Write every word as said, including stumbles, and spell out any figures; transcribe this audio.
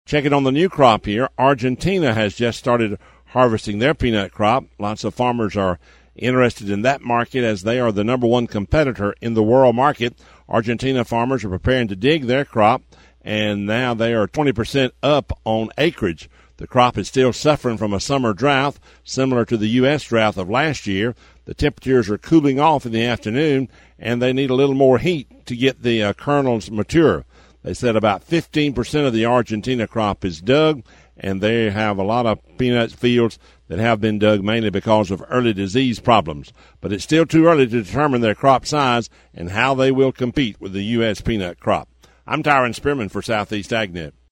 Checking on the new crop here, Argentina has just started harvesting their peanut crop. Lots of farmers are interested in that market as they are the number one competitor in the world market. Argentina farmers are preparing to dig their crop, and now they are twenty percent up on acreage. The crop is still suffering from a summer drought, similar to the U S drought of last year. The temperatures are cooling off in the afternoon, and they need a little more heat to get the uh, kernels mature. They said about fifteen percent of the Argentina crop is dug, and they have a lot of peanut fields that have been dug mainly because of early disease problems. But it's still too early to determine their crop size and how they will compete with the U S peanut crop. I'm Tyron Spearman for Southeast AgNet.